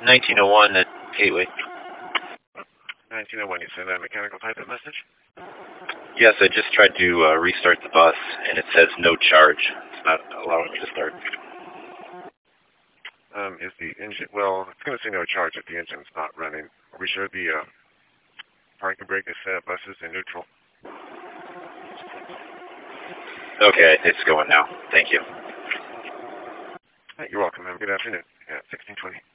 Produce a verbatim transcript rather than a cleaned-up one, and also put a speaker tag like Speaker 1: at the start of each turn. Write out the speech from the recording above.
Speaker 1: nineteen oh one at Gateway.
Speaker 2: nineteen oh one, you send a mechanical type of message?
Speaker 1: Yes, I just tried to uh, restart the bus, and it says no charge. It's not allowing me to start.
Speaker 2: Um, is the engine, well, it's going to say no charge if the engine's not running. Are we sure the uh, parking brake is set, bus is in neutral?
Speaker 1: Okay, it's going now. Thank you.
Speaker 2: Hey, you're welcome. Have a good afternoon. Yeah, sixteen twenty.